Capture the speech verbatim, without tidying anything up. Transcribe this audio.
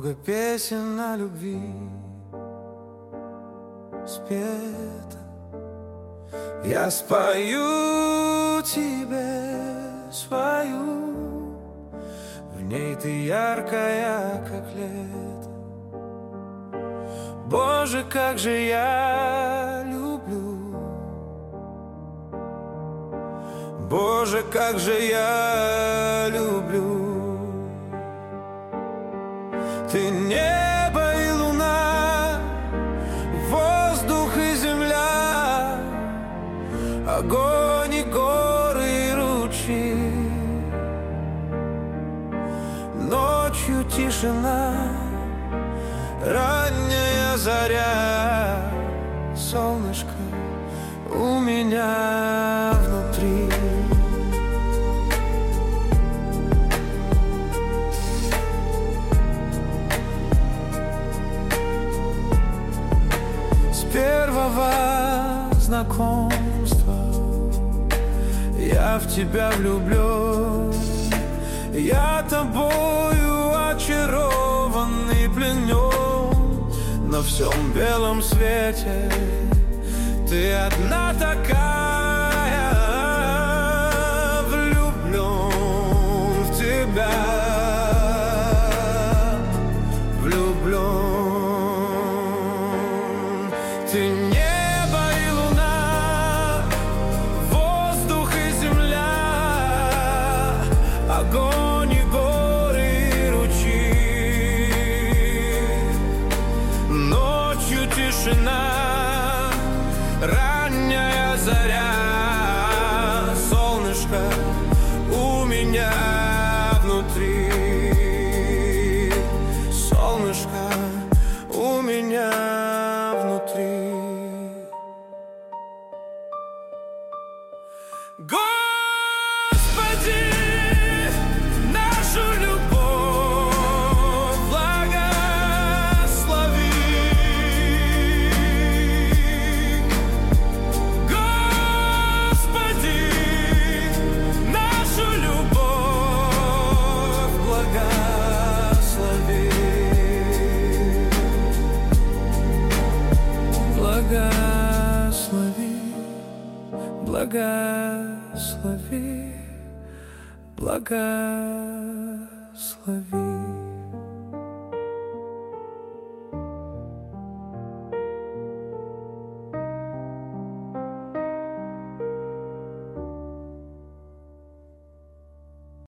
много песен о любви спето. Я спою тебе свою, в ней ты яркая, как лето. Боже, как же я люблю, Боже, как же я люблю. Ты небо и луна, воздух и земля, огонь и горы и ручьи. Ночью тишина, ранняя заря, солнышко у меня внутри. С первого знакомства я в тебя влюблен. Я тобою очарован и пленен. На всем белом свете ты одна такая. Влюблен в тебя, влюблен. Ты небо и луна, воздух и земля, огонь и горы и ручьи. Ночью тишина, ранняя заря, солнышко у меня внутри. Солнышко у меня внутри. Господи, нашу любовь благослови. Господи, нашу любовь благослови. Благослови, благослови, благослови.